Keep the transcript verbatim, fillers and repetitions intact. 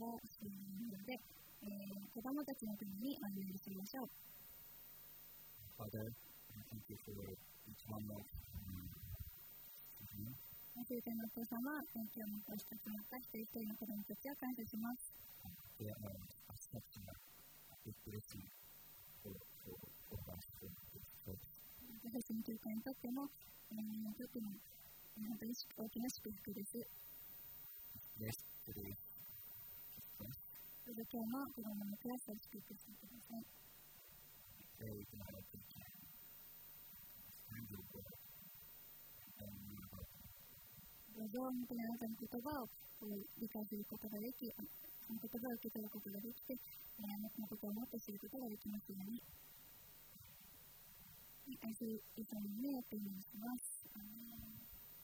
をしているので、えー、子供たちのためにお祈りしましょう。 Father, thank you for each one of you. すべてのお父様、天気をもたしてしまった一人一人の子供たちを感謝します。 They are such a big blessing for, for, for us, for this church. 私たちの教会にとっても、えー、とっても本当に大きな祝福です。 Yes, today is Christmas. それで今日の子供のクラスを祝福してください。 Pray to our teacher. Find your word. And we will. どうぞ本当にあなたの言葉を理解することができ、その言葉を受け取ることができて、あなたのことをもっと知ることができますように。愛するイエス様によってお願いします。